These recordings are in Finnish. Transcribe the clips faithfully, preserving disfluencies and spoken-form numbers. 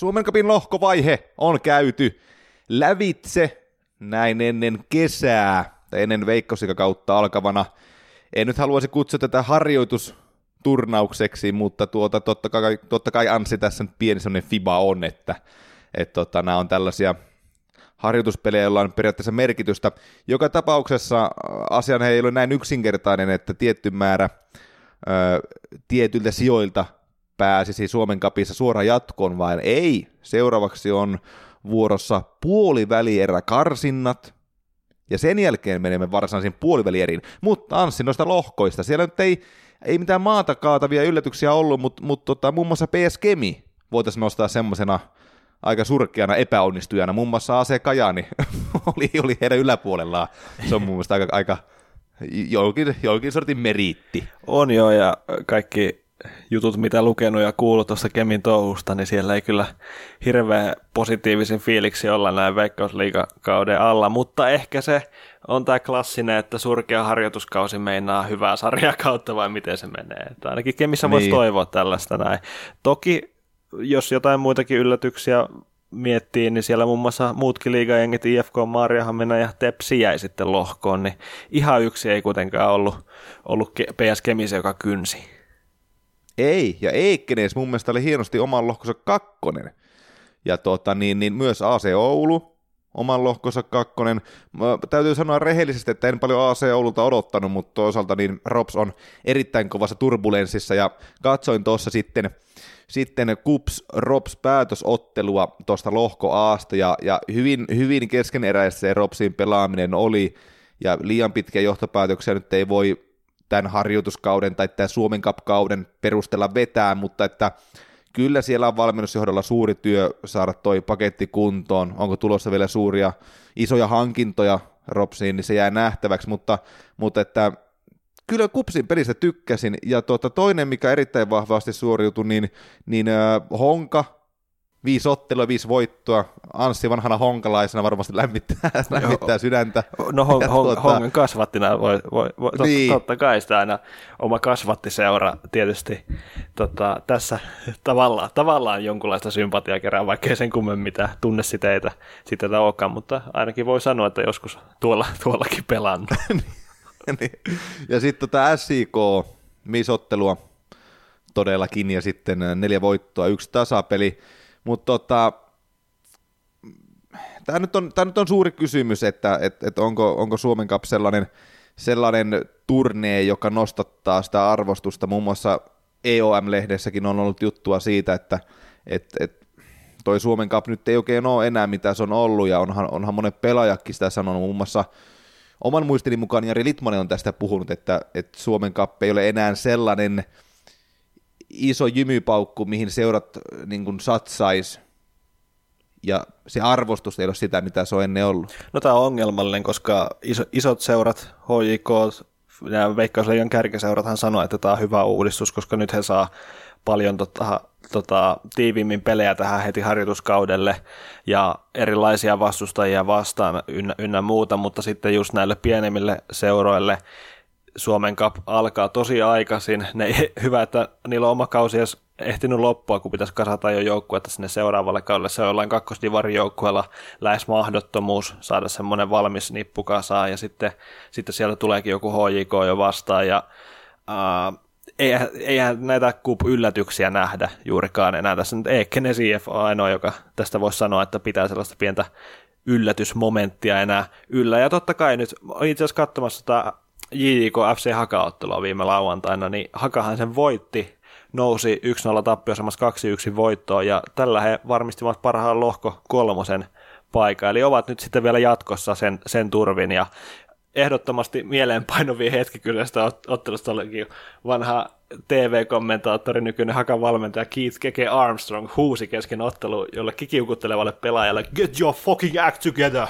Suomen Cupin lohkovaihe on käyty lävitse näin ennen kesää, tai ennen Veikkausliigakautta alkavana. En nyt haluaisi kutsua tätä harjoitusturnaukseksi, mutta tuota, totta, kai, totta kai Anssi tässä nyt pieni sellainen fiba on, että et, tota, nämä on tällaisia harjoituspelejä, joilla on periaatteessa merkitystä. Joka tapauksessa asian ei ole näin yksinkertainen, että tietty määrä ö, tietyiltä sijoilta pääsisi Suomen Cupissa suoraan jatkoon, vaan ei. Seuraavaksi on vuorossa puolivälieräkarsinnat, ja sen jälkeen menemme varsinaisiin puolivälieriin. Mutta Anssi, noista lohkoista, siellä nyt ei, ei mitään maata kaatavia yllätyksiä ollut, mutta mut, tota, muun muassa P S Kemi voitaisiin nostaa semmoisena aika surkeana epäonnistujana. Muun muassa A C Kajaani oli, oli heidän yläpuolellaan. Se on mun mielestä aika, aika jonkin, jonkin sortin meriitti. On joo, ja kaikki jutut, mitä lukenut ja kuullut tuosta Kemin touhusta, niin siellä ei kyllä hirveän positiivisen fiiliksi olla näin Veikkausliigakauden alla, mutta ehkä se on tämä klassinen, että surkea harjoituskausi meinaa hyvää sarjakautta, vai miten se menee. Että ainakin Kemissä voisi niin toivoa tällaista näin. Toki, jos jotain muitakin yllätyksiä miettii, niin siellä muun muassa muutkin liigajengit, I F K, Maariahamina ja Tepsi jäi sitten lohkoon, niin ihan yksi ei kuitenkaan ollut, ollut P S Kemissä, joka kynsi. Ei, ja Eikkenes mun mielestä oli hienosti oman lohkonsa kakkonen. Ja tota, niin, niin myös A C Oulu, oman lohkonsa kakkonen. Mä täytyy sanoa rehellisesti, että en paljon A C Oululta odottanut, mutta toisaalta niin Rops on erittäin kovassa turbulenssissa, ja katsoin tuossa sitten, sitten Kups Rops päätösottelua tuosta lohko A:sta, ja, ja hyvin, hyvin keskeneräistä se Ropsin pelaaminen oli, ja liian pitkiä johtopäätöksiä nyt ei voi tämän harjoituskauden tai tämän Suomen Cup-kauden perusteella vetää, mutta että kyllä siellä on valmennusjohdolla suuri työ saada toi paketti kuntoon. Onko tulossa vielä suuria, isoja hankintoja Ropsiin, niin se jää nähtäväksi, mutta, mutta että kyllä Kupsin pelistä tykkäsin, ja tuota, toinen, mikä erittäin vahvasti suoriutui, niin, niin äh, Honka, viisi ottelua, viisi voittoa. Anssi vanhana honkalaisena varmasti lämmittää, lämmittää sydäntä. No hon, hon, tuota, Hongan kasvattina voi, voi, voi totta, niin. totta kai sitä aina oma kasvattiseura tietysti tota, tässä tavallaan, tavallaan jonkunlaista sympatiaa kerää, vaikka ei sen kummemmin mitään tunnesiteitä sitä olekaan, mutta ainakin voi sanoa, että joskus tuolla, tuollakin pelannut. Ja sitten tota S I K, viisi ottelua todellakin, ja sitten neljä voittoa, yksi tasapeli. Mutta tota, tämä nyt, nyt on suuri kysymys, että et, et onko, onko Suomen Cup sellainen, sellainen turnee, joka nostattaa sitä arvostusta. Muun muassa E O M-lehdessäkin on ollut juttua siitä, että et, et toi Suomen Cup nyt ei oikein ole enää mitä se on ollut, ja onhan, onhan monet pelaajakin sitä sanonut. Muun muassa oman muistini mukaan Jari Litmanen on tästä puhunut, että, että Suomen Cup ei ole enää sellainen iso jymypaukku, mihin seurat niin kuin satsais, ja se arvostus ei ole sitä, mitä se on ennen ollut. No tämä on ongelmallinen, koska iso, isot seurat, H J K ja Veikkausliigan kärkiseurathan sanoo, että tämä on hyvä uudistus, koska nyt he saa paljon tota, tota, tiiviimmin pelejä tähän heti harjoituskaudelle ja erilaisia vastustajia vastaan ynnä, ynnä muuta, mutta sitten just näille pienemmille seuroille Suomen Cup alkaa tosi aikaisin. Ne, hyvä, että niillä on oma kausi edes ehtinyt loppua, kun pitäisi kasata jo joukkuetta sinne seuraavalle kaudelle. Se on jollain kakkosdivarin joukkueella lähes mahdottomuus saada semmoinen valmis nippu kasaan, ja sitten, sitten sieltä tuleekin joku H J K jo vastaan, ja äh, eihän, eihän näitä Cup-yllätyksiä nähdä juurikaan enää. Tässä nyt Eikkenes I F on ainoa, joka tästä voisi sanoa, että pitää sellaista pientä yllätysmomenttia enää yllä, ja totta kai nyt itse asiassa katsomassa tätä J J K F C Haka-ottelua viime lauantaina, niin Hakahan sen voitti, nousi yksi nolla tappiosamassa kaksi yksi voittoon, ja tällä he varmistivat parhaan lohko kolmosen paikan, eli ovat nyt sitten vielä jatkossa sen, sen turvin, ja ehdottomasti mieleenpainovia hetki kyllä sitä ottelusta olikin vanha T V-kommentaattori, nykyinen Hakan valmentaja Keith Keke Armstrong huusi kesken ottelu jollekin kiukuttelevalle pelaajalle, "Get your fucking act together!"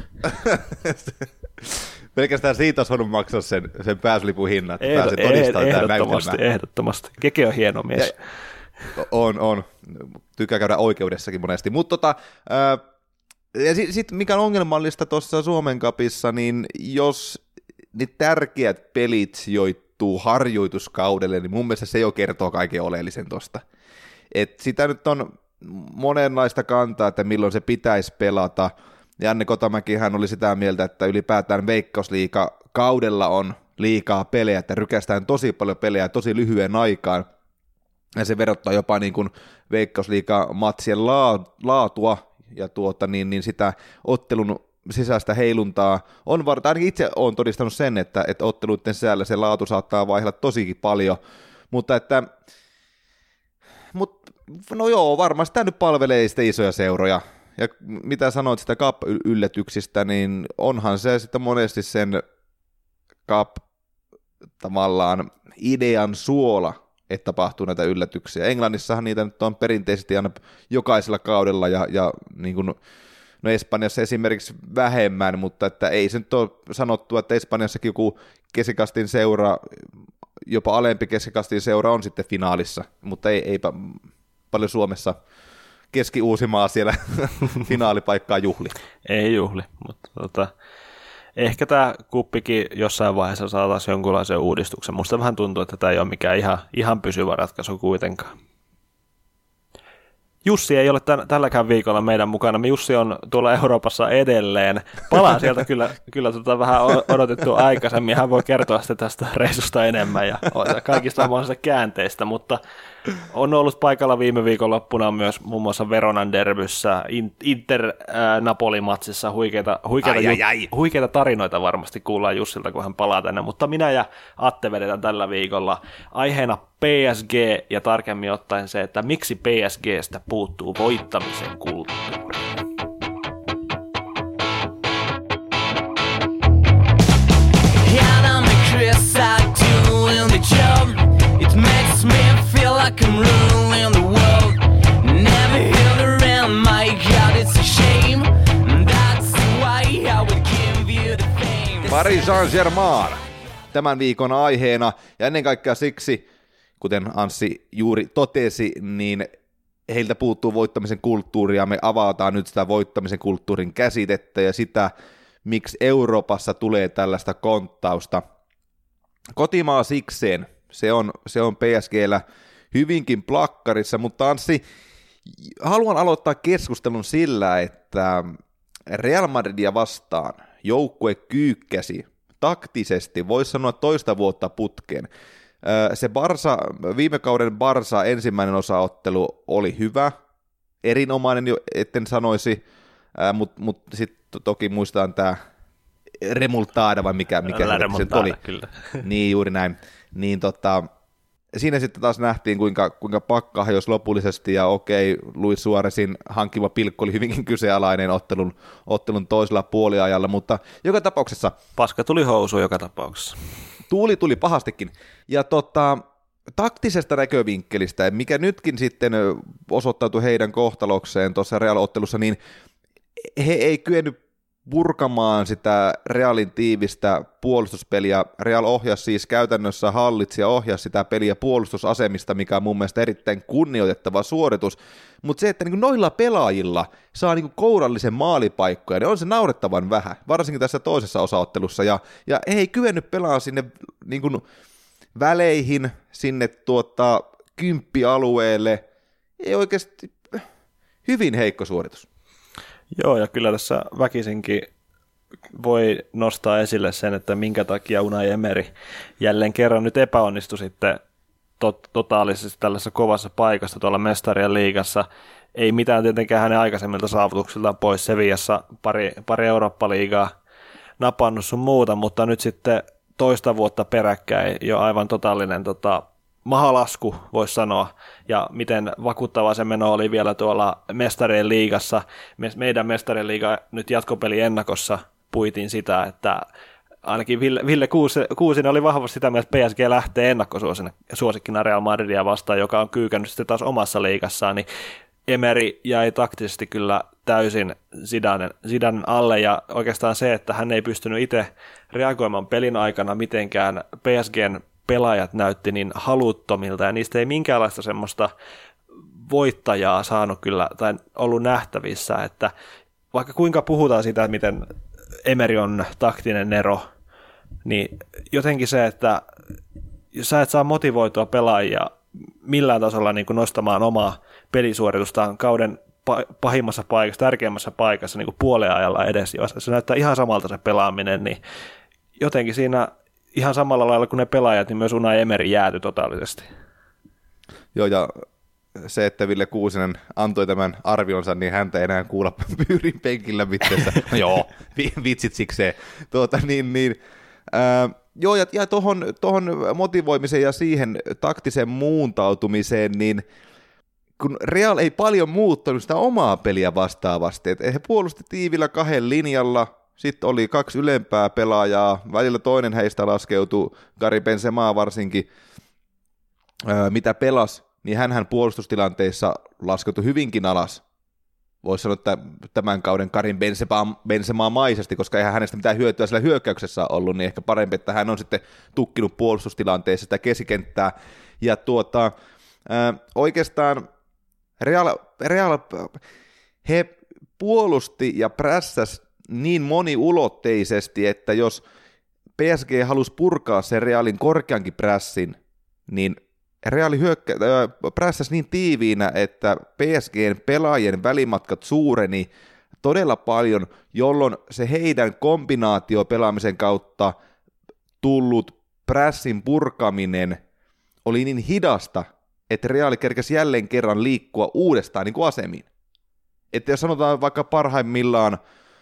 Pelkästään siitä olisi voinut maksaa sen, sen pääsylipun hinnan, että Ehdo, pääsee todistamaan eh, tämän ehdottomasti, näytelmään. ehdottomasti. Keke on hieno mies. Ja, on, on. Tykkää käydä oikeudessakin monesti. Mutta tota, äh, ja sitten sit mikä on ongelmallista tuossa Suomen Cupissa, niin jos ne tärkeät pelit sijoittuu harjoituskaudelle, niin mun mielestä se jo kertoo kaiken oleellisen tuosta. Et sitä nyt on monenlaista kantaa, että milloin se pitäisi pelata. Janne Kotamäkihän oli sitä mieltä, että ylipäätään Veikkausliiga kaudella on liikaa pelejä, että rykästään tosi paljon pelejä tosi lyhyen aikaan. Ja se verottaa jopa niin kuin Veikkausliiga-matsien laatua ja tuota, niin, niin sitä ottelun sisäistä heiluntaa on varta. Ainakin itse olen todistanut sen, että, että otteluiden sisällä se laatu saattaa vaihdella tosikin paljon, mutta että mut, no joo, varmasti tämä nyt palvelee sitten isoja seuroja. Ja mitä sanoit sitä Cup-yllätyksistä, niin onhan se sitten monesti sen Cup tavallaan idean suola, että tapahtuu näitä yllätyksiä. Englannissahan niitä nyt on perinteisesti aina jokaisella kaudella ja, ja niin kuin, no Espanjassa esimerkiksi vähemmän, mutta että ei se nyt ole sanottu, että Espanjassakin joku keskikastin seura, jopa alempi keskikastin seura on sitten finaalissa, mutta ei, eipä paljon Suomessa Keski-Uusimaa siellä finaalipaikkaa juhli. Ei juhli, mutta tota, ehkä tämä kuppikin jossain vaiheessa saataisiin jonkunlaisen uudistuksen. Musta vähän tuntuu, että tämä ei ole mikään ihan, ihan pysyvä ratkaisu kuitenkaan. Jussi ei ole tämän, tälläkään viikolla meidän mukana. Jussi on tuolla Euroopassa edelleen. Palaa sieltä kyllä, kyllä tota vähän odotettu aikaisemmin. Hän voi kertoa sitten tästä reissusta enemmän ja kaikista mahdollisista käänteistä, mutta on ollut paikalla viime viikonloppuna myös muun muassa Veronan derbyssä, Inter-Napoli-matsissa. Huikeita, huikeita, ai, ai, ai. huikeita tarinoita varmasti kuullaan Jussilta, kun hän palaa tänne, mutta minä ja Atte vedetään tällä viikolla aiheena P S G ja tarkemmin ottaen se, että miksi P S G:stä puuttuu voittamisen kulttuuri. Paris Saint-Germain tämän viikon aiheena ja ennen kaikkea siksi, kuten Anssi juuri totesi, niin heiltä puuttuu voittamisen kulttuuria. Me avataan nyt sitä voittamisen kulttuurin käsitettä ja sitä, miksi Euroopassa tulee tällaista konttausta. Kotimaa sikseen, se on, se on P S G:llä hyvinkin plakkarissa, mutta Anssi, haluan aloittaa keskustelun sillä, että Real Madridia vastaan joukkue kyykkäsi taktisesti, voisi sanoa toista vuotta putkeen. Se Barsa, viime kauden Barsa ensimmäinen osaottelu oli hyvä, erinomainen, etten sanoisi, mutta mut sitten toki muistaan tämä remontada vai mikä, mikä se oli. Kyllä. Niin, juuri näin. Niin tota, siinä sitten taas nähtiin, kuinka, kuinka pakka hajosi lopullisesti, ja okei, Luis Suarezin hankkima pilkku oli hyvinkin kyseenalainen ottelun, ottelun toisella puoliajalla, mutta joka tapauksessa... Paska tuli housuun joka tapauksessa. Tuuli tuli pahastikin, ja tota, taktisesta näkövinkkelistä, mikä nytkin sitten osoittautui heidän kohtalokseen tuossa Real-ottelussa, niin he ei kyennyt purkamaan sitä Realin tiivistä puolustuspeliä. Real ohjasi siis käytännössä, hallitsi ja ohjasi sitä peliä puolustusasemista, mikä on mun mielestä erittäin kunnioitettava suoritus, mutta se, että niinku noilla pelaajilla saa niinku kourallisen maalipaikkoja, niin on se naurettavan vähän, varsinkin tässä toisessa osaottelussa, ja, ja ei kyennyt pelaamaan sinne niinku väleihin, sinne tuota, kymppialueelle, ei oikeasti, hyvin heikko suoritus. Joo, ja kyllä tässä väkisinkin voi nostaa esille sen, että minkä takia Unai Emery jälleen kerran nyt epäonnistui sitten tot- totaalisesti tällaisessa kovassa paikassa tuolla Mestarien liigassa. Ei mitään tietenkään hänen aikaisemmilta saavutuksiltaan pois, Sevillassa pari, pari Eurooppa-liigaa napannut sun muuta, mutta nyt sitten toista vuotta peräkkäin jo aivan totaalinen tota, mahalasku, voisi sanoa, ja miten vakuuttava se meno oli vielä tuolla Mestarien liigassa. Meidän Mestarien liiga nyt jatkopeli ennakossa puitiin sitä, että ainakin Ville, Ville Kuusinen oli vahvasti sitä mieltä, että P S G lähtee ennakkosuosikkina Real Madridia vastaan, joka on kyykännyt sitten taas omassa liigassaan, niin Emery jäi taktisesti kyllä täysin Zidanen, Zidanen alle, ja oikeastaan se, että hän ei pystynyt itse reagoimaan pelin aikana mitenkään P S G:n pelaajat näytti niin haluttomilta, ja niistä ei minkäänlaista semmoista voittajaa saanut kyllä, tai ollut nähtävissä, että vaikka kuinka puhutaan siitä, miten Emery on taktinen nero, niin jotenkin se, että jos sä et saa motivoitua pelaajia millään tasolla niin kuin nostamaan omaa pelisuoritustaan kauden pahimmassa paikassa, tärkeimmässä paikassa niin kuin puolen ajalla edes, jos se näyttää ihan samalta se pelaaminen, niin jotenkin siinä ihan samalla lailla kuin ne pelaajat, niin myös Unai Emery jääty totaalisesti. Joo, ja se, että Ville Kuusinen antoi tämän arvionsa, niin häntä ei enää kuulla Pyyrin penkillä mitteessä. No joo, vitsit sikseen. Tuota, niin, niin, ää, joo, ja, ja tohon, tohon motivoimiseen ja siihen taktiseen muuntautumiseen, niin kun Real ei paljon muuttanut sitä omaa peliä vastaavasti, että he puolusti tiivillä kahden linjalla, sitten oli kaksi ylempää pelaajaa, välillä toinen heistä laskeutui, Karim Benzema varsinkin, ää, mitä pelasi, niin hänhän puolustustilanteissa laskeutui hyvinkin alas. Voisi sanoa, että tämän kauden Karim Benzema, Benzema maisesti, koska eihän hänestä mitään hyötyä sillä hyökkäyksessä ollut, niin ehkä parempi, että hän on sitten tukkinut puolustustilanteessa sitä keskikenttää. Ja tuota, ää, oikeastaan Real, Real, he puolusti ja prässäs niin moniulotteisesti, että jos P S G halusi purkaa sen Realin korkeankin prässin, niin Reali hyökkä, äh, prässäsi niin tiiviinä, että P S G:n pelaajien välimatkat suureni todella paljon, jolloin se heidän kombinaatio pelaamisen kautta tullut prässin purkaminen oli niin hidasta, että Reali kerkesi jälleen kerran liikkua uudestaan niin kuin asemiin. Että jos sanotaan vaikka parhaimmillaan,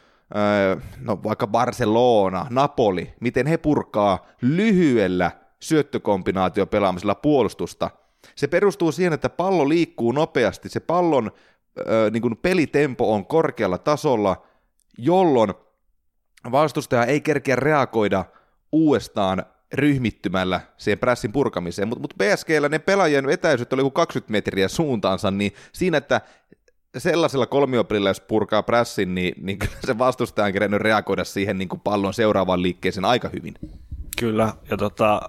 äh, no vaikka Barcelona, Napoli, miten he purkaa lyhyellä syöttökombinaatio pelaamisella puolustusta. Se perustuu siihen, että pallo liikkuu nopeasti, se pallon ö, niin kuin pelitempo on korkealla tasolla, jolloin vastustaja ei kerkeä reagoida uudestaan ryhmittymällä siihen prässin purkamiseen, mutta mut P S G:llä ne pelaajien etäisyydet oli joku kaksikymmentä metriä suuntaansa, niin siinä, että sellaisella kolmiopelillä, jos purkaa prässin, niin, niin se vastustaja on kerennyt reagoida siihen niin kuin pallon seuraavaan liikkeeseen aika hyvin. Kyllä, ja tota,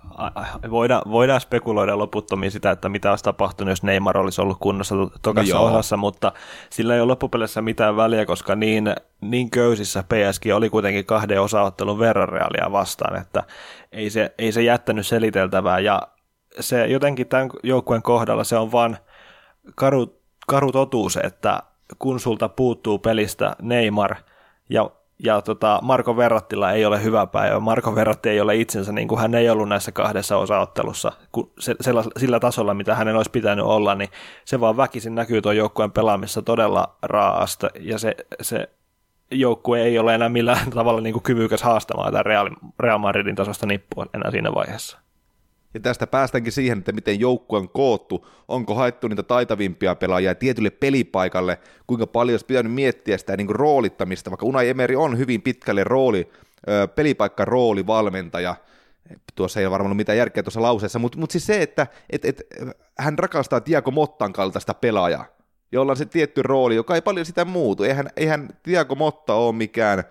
voidaan, voidaan spekuloida loputtomiin sitä, että mitä olisi tapahtunut, jos Neymar olisi ollut kunnossa tokassa no osassa, mutta sillä ei ole loppupeleissä mitään väliä, koska niin, niin köysissä P S G oli kuitenkin kahden osaottelun verran Realia vastaan, että ei se, ei se jättänyt seliteltävää, ja se jotenkin tämän joukkueen kohdalla se on vaan karu, karu totuus, että kun sulta puuttuu pelistä Neymar ja Ja tota, Marco Verrattilla ei ole hyvä päivä. Marco Verratti ei ole itsensä, niin kuin hän ei ollut näissä kahdessa osaottelussa se, sillä, sillä tasolla, mitä hänen olisi pitänyt olla, niin se vaan väkisin näkyy tuon joukkueen pelaamissa todella raasta, ja se, se joukkue ei ole enää millään tavalla niin kuin kyvykäs haastamaan tämän Real, Real Madridin tasosta nippua enää siinä vaiheessa. Ja tästä päästäänkin siihen, että miten joukkue on koottu, onko haettu niitä taitavimpia pelaajia tietylle pelipaikalle, kuinka paljon olisi pitänyt miettiä sitä niin kuin roolittamista, vaikka Unai Emery on hyvin pitkälle rooli, pelipaikka-roolivalmentaja, tuossa ei ole varmaan mitään järkeä tuossa lauseessa, mutta, mutta siis se, että et, et, hän rakastaa Thiago Mottan kaltaista pelaajaa, jolla on se tietty rooli, joka ei paljon sitä muutu, eihän, eihän Thiago Motta ole mikään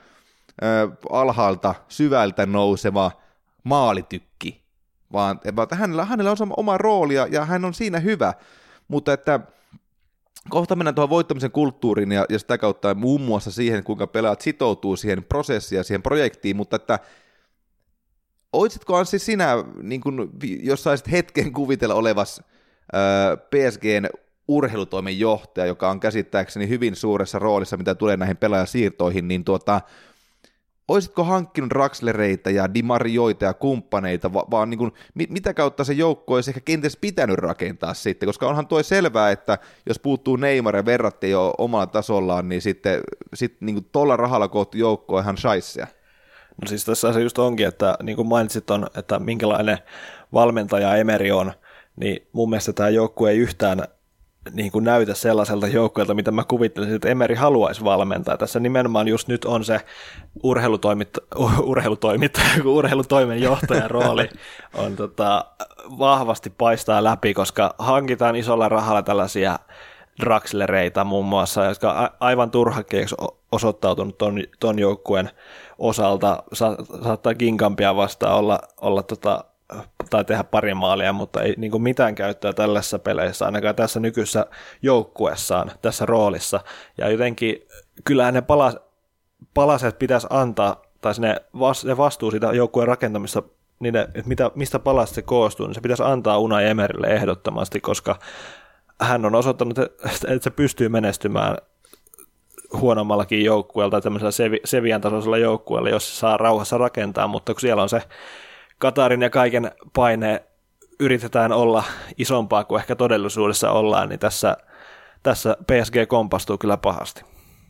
ö, alhaalta syvältä nouseva maalitykki, vaan että hänellä, hänellä on oma rooli ja hän on siinä hyvä, mutta että kohta mennään tuohon voittamisen kulttuuriin ja, ja sitä kautta muun muassa siihen, kuinka pelaat sitoutuu siihen prosessiin ja siihen projektiin, mutta että olisitko Anssi sinä, niin kun, jos saisit hetken kuvitella olevas ää, P S G:n urheilutoimen johtaja, joka on käsittääkseni hyvin suuressa roolissa, mitä tulee näihin pelaajasiirtoihin, niin tuota, olisitko hankkinut Draxlereita ja Di Marioita ja kumppaneita, va- vaan niin kuin, mit- mitä kautta se joukko olisi ehkä kenties pitänyt rakentaa sitten, koska onhan tuo selvää, että jos puuttuu Neymar ja Verratti jo omalla tasollaan, niin sitten sit, niin tuolla rahalla koottu joukko on ihan shaisseja. No siis tässä se just onkin, että niin kuin mainitsit on, että minkälainen valmentaja Emery on, niin mun mielestä tämä joukkue ei yhtään niin kuin näytä sellaiselta joukkueelta, mitä mä kuvittelisin, että Emery haluaisi valmentaa. Tässä nimenomaan just nyt on se urheilutoimit, urheilutoimit, urheilutoimen johtajan rooli on tota, vahvasti paistaa läpi, koska hankitaan isolla rahalla tällaisia Draxlereita muun muassa, jotka on aivan turhakkeeksi osoittautunut ton, ton joukkueen osalta. Sa, saattaa Ginkampia vastaan olla, olla tota, tai tehdä pari maalia, mutta ei niin kuin mitään käyttöä tällaisessa peleissä, ainakaan tässä nykyisessä joukkueessaan, tässä roolissa. Ja jotenkin kyllähän ne palas, palaset pitäisi antaa, tai ne, se vastuu siitä joukkueen rakentamista, niiden, että mitä, mistä palasta se koostuu, niin se pitäisi antaa Unai Emerylle ehdottomasti, koska hän on osoittanut, että se pystyy menestymään huonommallakin joukkueella tai tämmöisellä Sevian tasoisella joukkueella, jos se saa rauhassa rakentaa, mutta kun siellä on se Katarin ja kaiken paine, yritetään olla isompaa kuin ehkä todellisuudessa ollaan, niin tässä, tässä P S G kompastuu kyllä pahasti.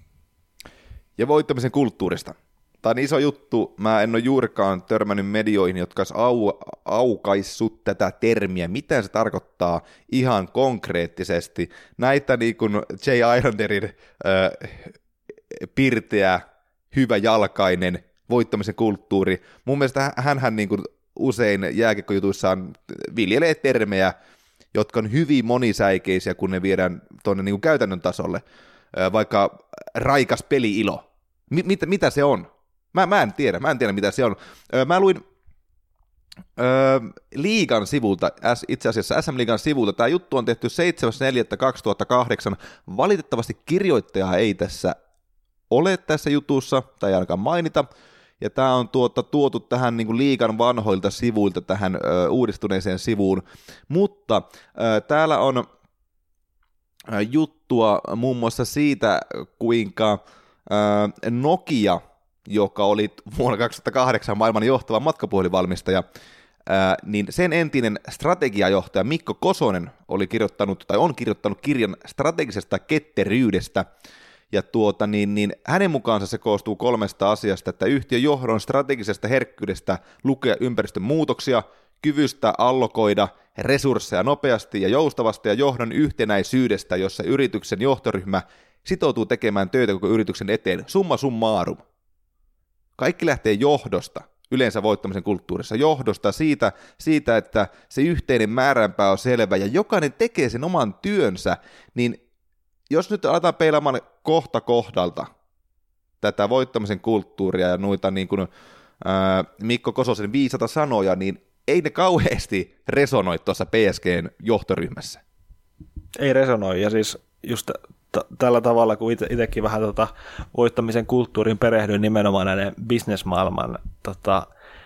Ja voittamisen kulttuurista. Tämä on iso juttu. Mä en ole juurikaan törmännyt medioihin, jotka olisi au, aukaissut tätä termiä. Mitä se tarkoittaa ihan konkreettisesti? Näitä niin kuin Jay Islanderin äh, pirteä, hyvä jalkainen voittamisen kulttuuri. Mun mielestä hänhän niin kuin usein jääkiekkojutuissaan viljelee termejä, jotka on hyvin monisäikeisiä, kun ne viedään tuonne niin kuin käytännön tasolle. Äh, vaikka raikas peli-ilo. M- mit, mitä se on? Mä, mä en tiedä, mä en tiedä mitä se on. Öö, mä luin öö, liigan sivulta, itse asiassa S M-liigan sivulta, tämä juttu on tehty seitsemäs neljättä kaksituhattakahdeksan, valitettavasti kirjoittajaa ei tässä ole tässä jutussa, tai ei ainakaan mainita, ja tämä on tuota, tuotu tähän niin kuin liigan vanhoilta sivuilta tähän ö, uudistuneeseen sivuun, mutta ö, täällä on ö, juttua muun muassa siitä, kuinka ö, Nokia, joka oli vuonna kaksituhattakahdeksan maailman johtava matkapuhelinvalmistaja, ää, niin sen entinen strategiajohtaja Mikko Kosonen oli kirjoittanut, tai on kirjoittanut kirjan strategisesta ketteryydestä, ja tuota, niin, niin hänen mukaansa se koostuu kolmesta asiasta, että yhtiön johdon strategisesta herkkyydestä lukea ympäristön muutoksia, kyvystä allokoida resursseja nopeasti ja joustavasti, ja johdon yhtenäisyydestä, jossa yrityksen johtoryhmä sitoutuu tekemään töitä koko yrityksen eteen, summa summarum. Kaikki lähtee johdosta, yleensä voittamisen kulttuurissa, johdosta siitä, siitä, että se yhteinen määränpää on selvä ja jokainen tekee sen oman työnsä, niin jos nyt aletaan peilaamaan kohta kohdalta tätä voittamisen kulttuuria ja noita niin kuin, ää, Mikko Kososen viisata sanoja, niin ei ne kauheasti resonoi tuossa P S G:n johtoryhmässä. Ei resonoi, ja siis just t- tällä tavalla, kun ite, itsekin vähän tota voittamisen kulttuurin perehdyin nimenomaan näiden bisnesmaailman tota,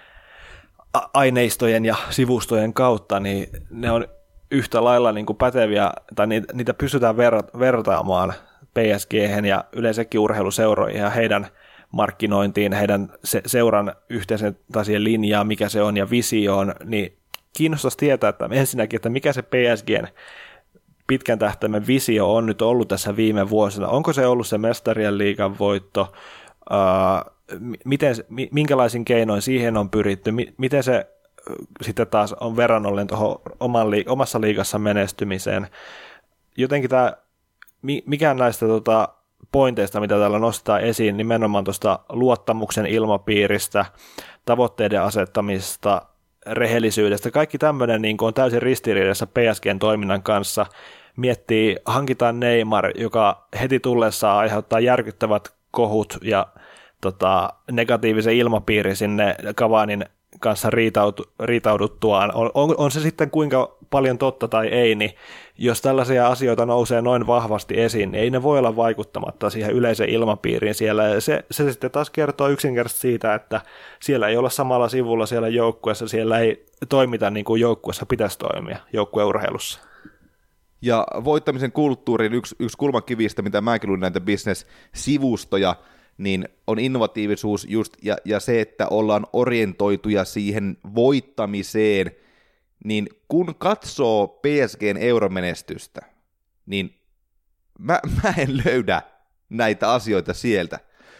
a- aineistojen ja sivustojen kautta, niin ne on yhtä lailla niin kuin päteviä, tai niitä, niitä pystytään ver- vertaamaan P S G:hen ja yleensäkin urheiluseuroihin ja heidän markkinointiin, heidän se- seuran yhteisen tasien linjaa, mikä se on, ja visioon, niin kiinnostaisi tietää, että ensinnäkin, että mikä se P S G:n pitkän tähtäimen visio on nyt ollut tässä viime vuosina. Onko se ollut se mestarien liigan voitto? Uh, miten, minkälaisin keinoin siihen on pyritty? Miten se sitten taas on verrannollinen tuohon omassa liigassa menestymiseen? Jotenkin tämä, mikään näistä tota, pointeista, mitä täällä nostetaan esiin, nimenomaan tuosta luottamuksen ilmapiiristä, tavoitteiden asettamista, rehellisyydestä, kaikki tämmöinen niin on täysin ristiriidassa P S G:n toiminnan kanssa. Miettii, hankitaan Neymar, joka heti tullessaan aiheuttaa järkyttävät kohut ja tota, negatiivisen ilmapiiri sinne Cavanin kanssa riitautu, riitauduttuaan. On, on, on se sitten kuinka paljon totta tai ei, niin jos tällaisia asioita nousee noin vahvasti esiin, niin ei ne voi olla vaikuttamatta siihen yleiseen ilmapiiriin siellä. Se, se sitten taas kertoo yksinkertaisesti siitä, että siellä ei olla samalla sivulla siellä joukkueessa, siellä ei toimita niin kuin joukkueessa pitäisi toimia, joukkueurheilussa. Ja voittamisen kulttuurin yksi, yksi kulmakivistä, mitä mäkin luin näitä business-sivustoja, niin on innovatiivisuus just, ja, ja se, että ollaan orientoituja siihen voittamiseen, niin kun katsoo P S G:n euromenestystä, niin mä, mä en löydä näitä asioita sieltä.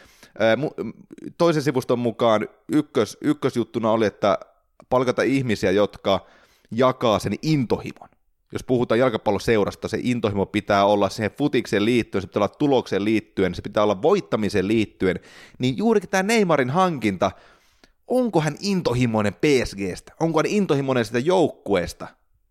Toisen sivuston mukaan ykkös, ykkösjuttuna oli, että palkata ihmisiä, jotka jakaa sen intohimon. Jos puhutaan jalkapalloseurasta, se intohimo pitää olla siihen futikseen liittyen, se pitää olla tulokseen liittyen, se pitää olla voittamiseen liittyen, niin juurikin tämä Neymarin hankinta, onko hän intohimoinen P S G:stä? Onko hän intohimoinen sitä joukkueesta?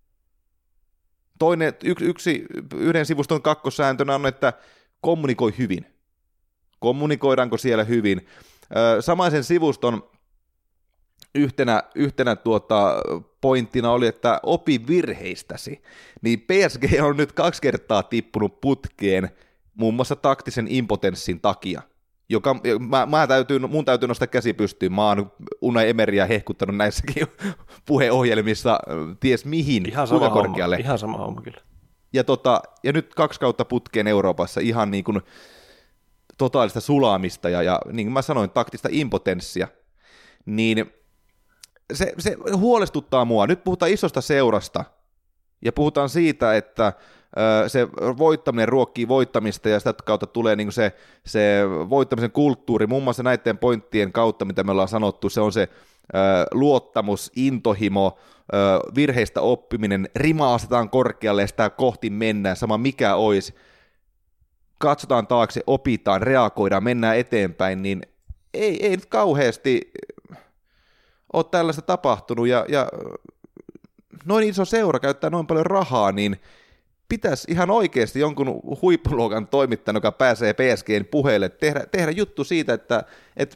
Toinen, yksi, yksi, yhden sivuston kakkossääntönä on, että kommunikoi hyvin. Kommunikoidaanko siellä hyvin? Samaisen sivuston yhtenä, yhtenä tuota pointtina oli, että opi virheistäsi. Niin P S G on nyt kaksi kertaa tippunut putkeen muun muassa taktisen impotenssin takia. Joka, mä, mä täytyy, mun täytyy nostaa käsi pystyyn. Mä oon Unai Emeryä hehkuttanut näissäkin puheohjelmissa ties mihin. Ihan sama homma, ihan sama homma kyllä. Ja, tota, ja nyt kaksi kautta putkeen Euroopassa ihan niin kuin totaalista sulaamista ja, ja niin kuin mä sanoin, taktista impotenssia, niin se, se huolestuttaa mua. Nyt puhutaan isosta seurasta ja puhutaan siitä, että ö, se voittaminen ruokkii voittamista ja sitä kautta tulee niin kuin se, se voittamisen kulttuuri, muun muassa näiden pointtien kautta, mitä me ollaan sanottu, se on se ö, luottamus, intohimo, ö, virheistä oppiminen, rima asetaan korkealle ja sitä kohti mennään, sama mikä olisi. Katsotaan taakse, opitaan, reagoidaan, mennään eteenpäin, niin ei, ei nyt kauheasti ole tällaista tapahtunut, ja, ja noin iso seura käyttää noin paljon rahaa, niin pitäisi ihan oikeasti jonkun huippuluokan toimittajan, joka pääsee P S G:n puheelle, tehdä, tehdä juttu siitä, että, että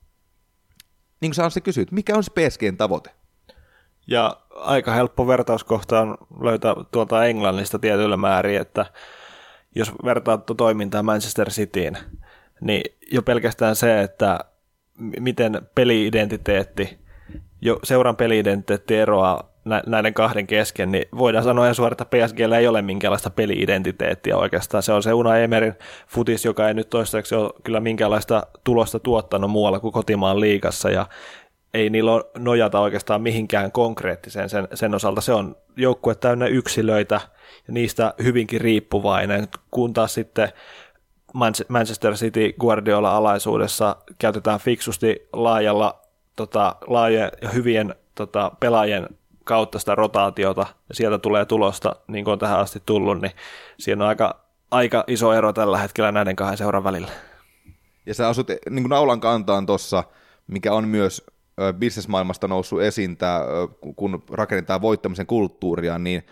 niin kuin sä Anssi kysyt, mikä on se P S G:n tavoite? Ja aika helppo vertauskohta on löytää tuolta Englannista tietyllä määrin, että jos vertaat toimintaa Manchester Cityin, niin jo pelkästään se, että miten peli-identiteetti, jo seuran peli-identiteetti eroaa näiden kahden kesken, niin voidaan sanoa ihan suoraan, että P S G:llä ei ole minkäänlaista peli-identiteettiä oikeastaan. Se on se Unai Emeryn futis, joka ei nyt toistaiseksi ole kyllä minkäänlaista tulosta tuottanut muualla kuin kotimaan liigassa, ja ei niillä nojata oikeastaan mihinkään konkreettiseen sen, sen osalta. Se on joukkue täynnä yksilöitä ja niistä hyvinkin riippuvainen, kun taas sitten Manchester City Guardiola-alaisuudessa käytetään fiksusti laajalla, tota, laaja ja hyvien tota, pelaajien kautta sitä rotaatiota ja sieltä tulee tulosta, niin kuin on tähän asti tullut, niin siinä on aika, aika iso ero tällä hetkellä näiden kahden seuran välillä. Ja sä asut niin kuin naulan kantaan tuossa, mikä on myös bisnesmaailmasta noussut esiin, tää, kun rakennetaan voittamisen kulttuuria, niin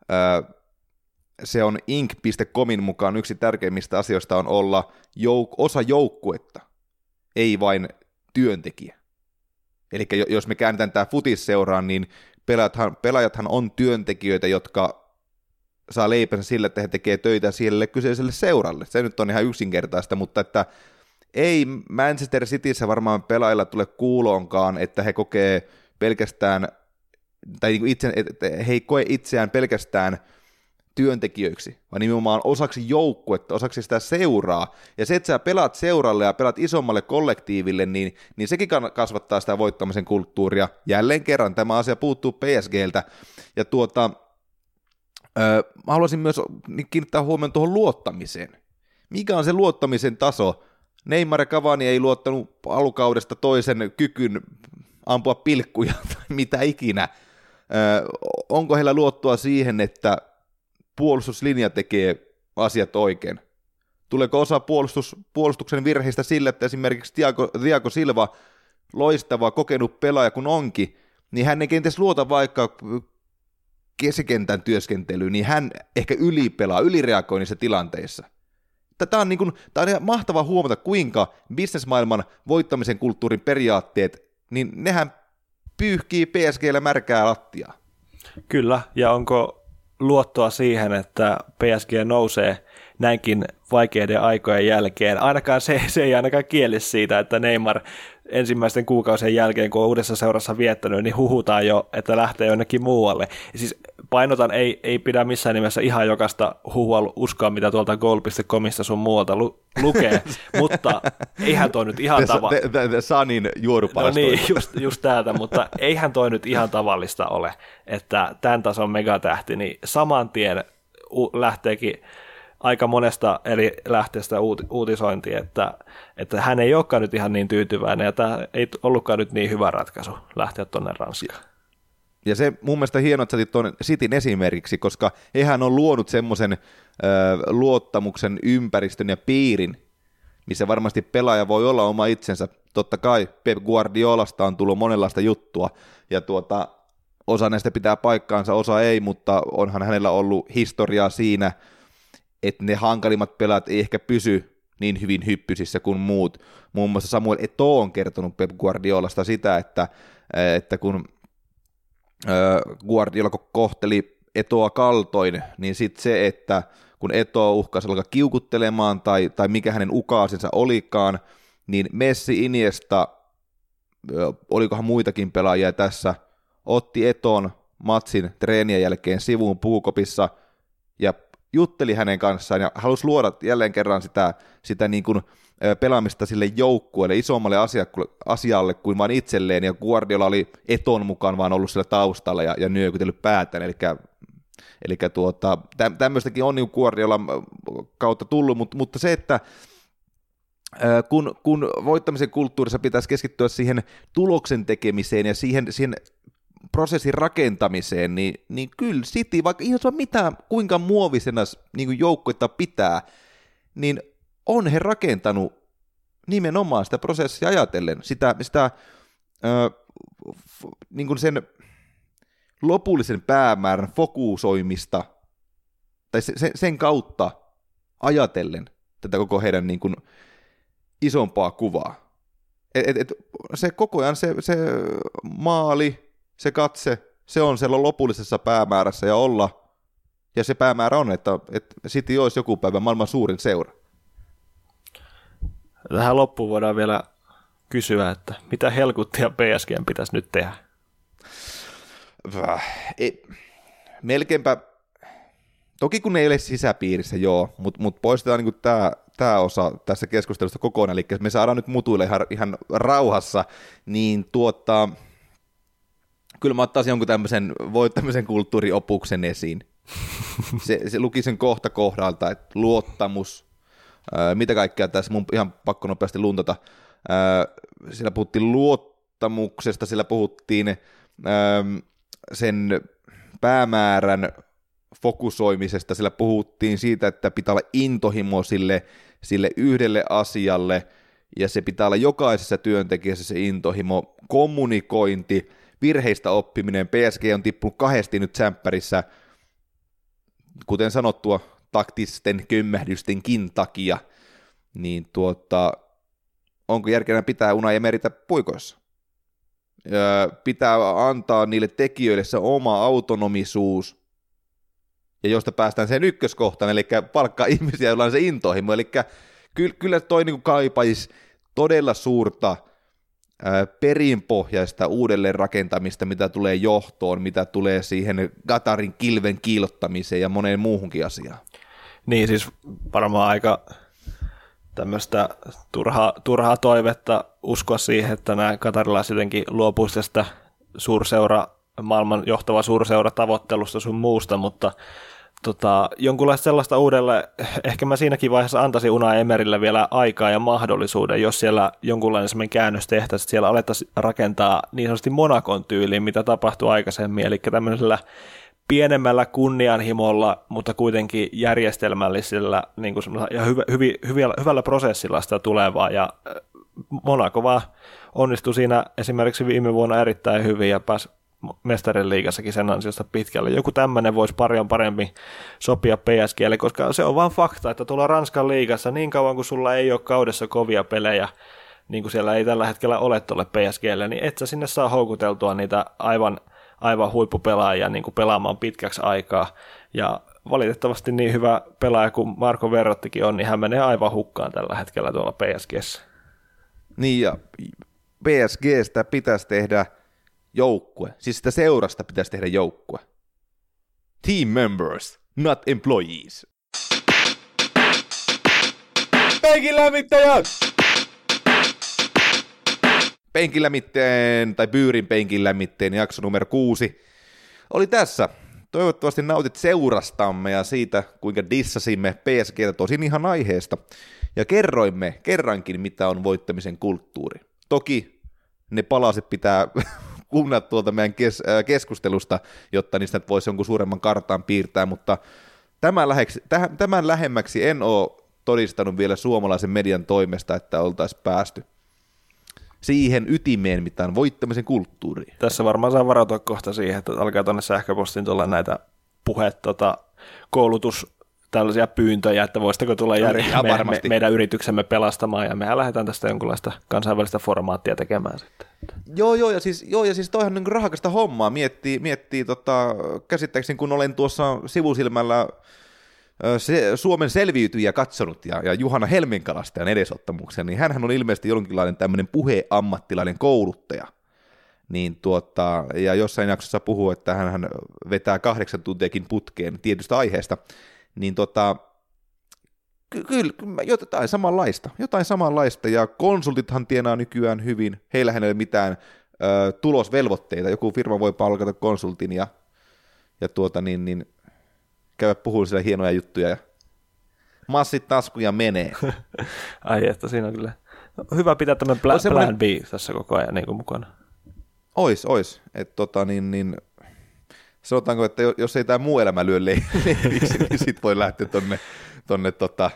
se on inc piste comin mukaan yksi tärkeimmistä asioista on olla jouk- osa joukkuetta, ei vain työntekijä. Eli jos me käännetään tämä futisseuraan, niin pelaajathan, pelaajathan on työntekijöitä, jotka saa leipänsä sillä, että he tekevät töitä sille kyseiselle seuralle. Se nyt on ihan yksinkertaista, mutta että ei Manchester Cityssä varmaan pelaajilla tule kuuloonkaan, että he kokee pelkästään, tai itse, että he ei koe itseään pelkästään työntekijöiksi, vaan nimenomaan osaksi joukkuetta, osaksi sitä seuraa. Ja se, että sä pelaat seuralle ja pelaat isommalle kollektiiville, niin, niin sekin kasvattaa sitä voittamisen kulttuuria. Jälleen kerran tämä asia puuttuu P S G:ltä. Ja tuota, äh, mä haluaisin myös kiinnittää huomioon tuohon luottamiseen. Mikä on se luottamisen taso? Neymar ja Cavani ei luottanut alukaudesta toisen kykyn ampua pilkkuja tai mitä ikinä. Ö, onko heillä luottoa siihen, että puolustuslinja tekee asiat oikein? Tuleeko osa puolustus, puolustuksen virheistä sillä, että esimerkiksi Thiago, Thiago Silva, loistava, kokenut pelaaja kun onkin, niin hän ei kenties luota vaikka keskikentän työskentelyyn, niin hän ehkä ylipelaa, ylireagoi niissä tilanteissa. Tämä on, niin kuin, tämä on ihan mahtavaa huomata, kuinka bisnesmaailman voittamisen kulttuurin periaatteet, niin nehän pyyhkii P S G:llä märkää lattiaa. Kyllä, ja onko luottoa siihen, että P S G nousee näinkin vaikeiden aikojen jälkeen? Ainakaan se, se ei ainakaan kieli siitä, että Neymar ensimmäisten kuukausien jälkeen, kun on uudessa seurassa viettänyt, niin huhutaan jo, että lähtee jonnekin muualle. Ja siis painotan, ei, ei pidä missään nimessä ihan jokaista huhua uskoa, mitä tuolta goal piste comista sun muualta lu- lukee, mutta eihän toi nyt ihan tavallista. The, the, the Sunin juorupalastoja. No niin, just, just täältä, mutta eihän toi nyt ihan tavallista ole, että tämän tason megatähti, niin saman tien u- lähteekin aika monesta eri lähteestä uut, uutisointiin, että, että hän ei olekaan nyt ihan niin tyytyväinen, ja tämä ei ollutkaan nyt niin hyvä ratkaisu lähteä tuonne Ranskaan. Ja se mun mielestä hienoa, että sä otit tuon Cityn esimerkiksi, koska eihän on luonut semmoisen luottamuksen ympäristön ja piirin, missä varmasti pelaaja voi olla oma itsensä. Totta kai Pep Guardiolasta on tullut monenlaista juttua, ja tuota, osa näistä pitää paikkaansa, osa ei, mutta onhan hänellä ollut historiaa siinä, että ne hankalimmat pelaat ei ehkä pysy niin hyvin hyppysissä kuin muut. Muun muassa Samuel Eto'o on kertonut Pep Guardiolasta sitä, että, että kun Guardiola kohteli Eto'a kaltoin, niin sitten se, että kun Eto'o uhkasi alkaa kiukuttelemaan tai, tai mikä hänen ukaasinsa olikaan, niin Messi, Iniesta, olikohan muitakin pelaajia tässä, otti Eto'n matsin treenien jälkeen sivuun puukopissa ja jutteli hänen kanssaan ja halusi luoda jälleen kerran sitä, sitä niin kuin pelaamista sille joukkueelle, isommalle asialle kuin vain itselleen, ja Guardiola oli Eton mukaan vaan ollut siellä taustalla ja, ja nyökytellyt päätään, eli, eli tuota, tä, tämmöistäkin on niin Guardiolan kautta tullut, mutta, mutta se, että kun, kun voittamisen kulttuurissa pitäisi keskittyä siihen tuloksen tekemiseen ja siihen, siihen prosessin rakentamiseen, niin, niin kyllä City, vaikka ihan saa mitään, kuinka muovisena niin joukkoita pitää, niin on he rakentanut nimenomaan sitä prosessia ajatellen, sitä, sitä ö, niin kuin sen lopullisen päämäärän fokusoimista, tai sen, sen kautta ajatellen tätä koko heidän niin kuin isompaa kuvaa. Et, et, et, se koko ajan se, se maali, se katse, se on siellä lopullisessa päämäärässä ja olla, ja se päämäärä on, että, että City olisi joku päivä maailman suurin seura. Tähän loppuun voidaan vielä kysyä, että mitä helkuttia P S G:n pitäisi nyt tehdä? Ei, melkeinpä, toki kun ei ole sisäpiirissä, joo, mutta mut poistetaan niin tämä tämä osa tässä keskustelusta kokonaan, eli me saadaan nyt mutuille ihan, ihan rauhassa, niin tuota, kyllä mä ottaisin jonkun tämmöisen voittamisen kulttuuriopuksen esiin. Se, se luki sen kohta kohdalta, että luottamus, ää, mitä kaikkea tässä, mun ihan pakko nopeasti luntata, ää, siellä puhuttiin luottamuksesta, siellä puhuttiin ää, sen päämäärän fokusoimisesta, sillä puhuttiin siitä, että pitää olla intohimo sille, sille yhdelle asialle, ja se pitää olla jokaisessa työntekijässä se intohimo, kommunikointi, virheistä oppiminen. P S G on tippunut kahdesti nyt tsemppärissä, kuten sanottua, taktisten kömmähdystenkin takia, niin tuota, onko järkeenä pitää Unai Emerytä puikoissa? Pitää antaa niille tekijöille se oma autonomisuus, ja josta päästään sen ykköskohtaan, eli palkkaa ihmisiä, joilla on se intohimo, eli kyllä, kyllä toi niin kaipaisi todella suurta ää, perinpohjaista uudelleen rakentamista, mitä tulee johtoon, mitä tulee siihen Qatarin kilven kiillottamiseen ja moneen muuhunkin asiaan. Niin, siis varmaan aika tämmöistä turhaa, turhaa toivetta uskoa siihen, että nämä katarilaiset jotenkin luopuisi tästä suurseura, maailman johtava suurseura tavoittelusta sun muusta, mutta tota, jonkunlaista sellaista uudelle, ehkä mä siinäkin vaiheessa antaisin Unai Emerylle vielä aikaa ja mahdollisuuden, jos siellä jonkunlainen semmoinen käännös tehtäisiin, että siellä alettaisiin rakentaa niin sanotusti Monacon tyyliin, mitä tapahtui aikaisemmin, eli tämmöisellä pienemmällä kunnianhimolla, mutta kuitenkin järjestelmällisellä niin kuin ja hyvä, hyvi, hyvällä, hyvällä prosessilla sitä tulevaa, ja Monaco vaan onnistui siinä esimerkiksi viime vuonna erittäin hyvin ja pääsi Mestarien liigassakin sen ansiosta pitkälle. Joku tämmöinen voisi paljon paremmin sopia P S G:lle, koska se on vaan fakta, että tuolla Ranskan liigassa niin kauan kuin sulla ei ole kaudessa kovia pelejä, niin kuin siellä ei tällä hetkellä ole tuolle P S G:lle, niin et sä sinne saa houkuteltua niitä aivan, aivan huippupelaajia niin kuin pelaamaan pitkäksi aikaa. Ja valitettavasti niin hyvä pelaaja kuin Marco Verrattikin on, niin hän menee aivan hukkaan tällä hetkellä tuolla P S G:ssä. Niin, ja P S G:stä pitäisi tehdä joukkue, siis sitä seurasta pitäisi tehdä joukkue. Team members, not employees. Penkin lämmittäjät! Penkin lämmitteen, tai Byyrin penkin lämmitteen jakso numero kuusi oli tässä. Toivottavasti nautit seurastamme ja siitä, kuinka dissasimme P S G:tä tosin ihan aiheesta. Ja kerroimme kerrankin, mitä on voittamisen kulttuuri. Toki ne palaset pitää kuunnella tuolta meidän kes- keskustelusta, jotta niistä voisi jonkun suuremman kartan piirtää, mutta tämän, läheksi, täh- tämän lähemmäksi en ole todistanut vielä suomalaisen median toimesta, että oltaisiin päästy siihen ytimeen, mitä on voittamisen kulttuuri. Tässä varmaan saa varautua kohta siihen, että alkaa tuonne sähköpostiin tulla näitä puhet, tota, koulutus, tällaisia pyyntöjä, että voisitko tulla jär- me, me, meidän yrityksemme pelastamaan, ja mehän lähdetään tästä jonkunlaista kansainvälistä formaattia tekemään sitten. Joo, joo, ja siis, joo, ja siis toihan niin rahakasta hommaa, miettii, miettii tota, käsittääkseni, kun olen tuossa sivusilmällä se, Suomen selviytyjä katsonut, ja, ja Juhana Helminkalastajan edesottamuksen, niin hänhän on ilmeisesti jonkinlainen tämmöinen puheammattilainen kouluttaja, niin tuota, ja jossain jaksossa puhuu, että hän vetää kahdeksan tuntiakin putkeen tietystä aiheesta, niin tota, ky- kyllä jotain samanlaista, jotain samanlaista, ja konsultithan tienaa nykyään hyvin, heillähän ei ole mitään ö, tulosvelvoitteita, joku firma voi palkata konsultin ja, ja tuota niin, niin käydä puhumaan siellä hienoja juttuja, ja massit taskuja menee. Ai että siinä on kyllä hyvä pitää tämmöinen plan, semmoinen... plan B tässä koko ajan niin kuin mukana. Ois, ois. Että tota niin, niin sanotaanko, että jos ei tämä muu elämä lyö leikiksi, niin sit voi lähteä tonne, tonne tota,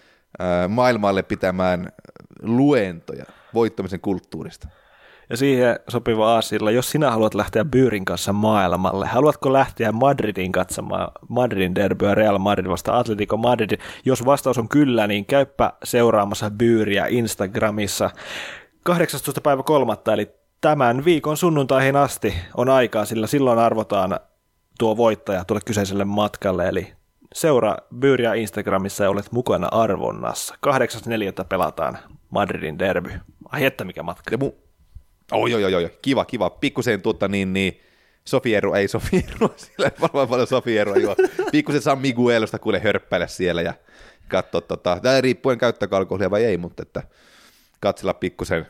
ää, maailmalle pitämään luentoja voittamisen kulttuurista. Ja siihen sopiva aasilla, jos sinä haluat lähteä Byyrin kanssa maailmalle, haluatko lähteä Madridin katsomaan Madridin derbyä Real Madrid vasta Atletico Madrid? Jos vastaus on kyllä, niin käyppä seuraamassa Byyriä Instagramissa. kahdeksastoista päivä kolmatta, eli tämän viikon sunnuntaihin asti on aikaa, sillä silloin arvotaan tuo voittaja tuolle kyseiselle matkalle, eli seuraa Byyriä Instagramissa ja olet mukana arvonnassa. kahdeksas neljättä pelataan Madridin derby. Ai että mikä matka. Oi, oi, oi, oi, kiva, kiva. Pikkusen tuota niin, niin Sofieru, ei Sofieru, siellä varmaan paljon Sofierua, joo. Pikkusen San Miguelosta kuule hörppäillä siellä ja katsoa, tota, tämä riippuen käyttääkö alkoholia vai ei, mutta että katsella pikkusen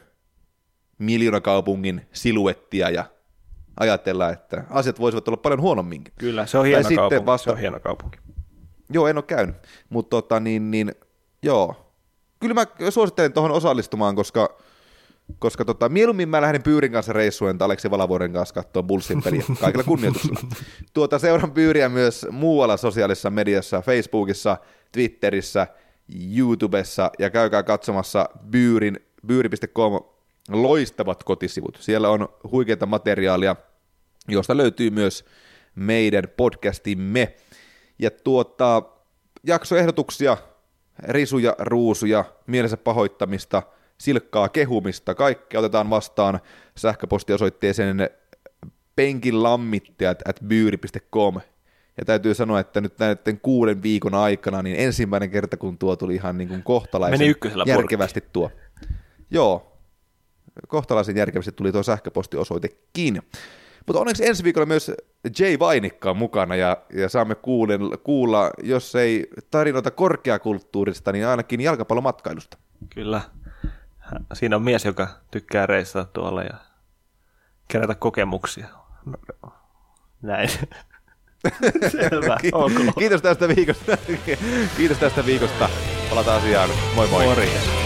miljoonakaupungin siluettia ja ajatella, että asiat voisivat olla paljon huonomminkin. Kyllä, se on hieno kaupunki, vasta... se on hieno kaupunki. Joo, en ole käynyt, mutta tota niin, niin joo. Kyllä mä suosittelen tuohon osallistumaan, koska Koska tota, mieluummin mä lähden Byyrin kanssa reissuun, Aleksi Valavuoren kanssa katsoa Bullsin peliä, kaikilla kunnioituksella. Tuota, seuran Byyriä myös muualla sosiaalisessa mediassa, Facebookissa, Twitterissä, YouTubessa, ja käykää katsomassa Byyrin, byyri piste com loistavat kotisivut. Siellä on huikeita materiaalia, josta löytyy myös meidän podcastimme. Ja tuota, jaksoehdotuksia, risuja, ruusuja, mielensä pahoittamista, silkkaa kehumista, kaikki otetaan vastaan sähköpostiosoitteeseen penkinlammittajat at byyri piste com. Ja täytyy sanoa, että nyt näiden kuuden viikon aikana, niin ensimmäinen kerta, kun tuo tuli ihan niin kuin kohtalaisen järkevästi tuo. Joo, kohtalaisen järkevästi tuli tuo sähköpostiosoitekin. Mutta onneksi ensi viikolla myös Jay Vainikka on mukana, ja, ja saamme kuulen, kuulla, jos ei tarinoita korkeakulttuurista, niin ainakin jalkapallomatkailusta. Kyllä. Siinä on mies, joka tykkää reissata tuolla ja kerätä kokemuksia. Näin. Selvä. Kiitos tästä viikosta. Kiitos tästä viikosta. Palataan asiaan. Moi moi. Morjens.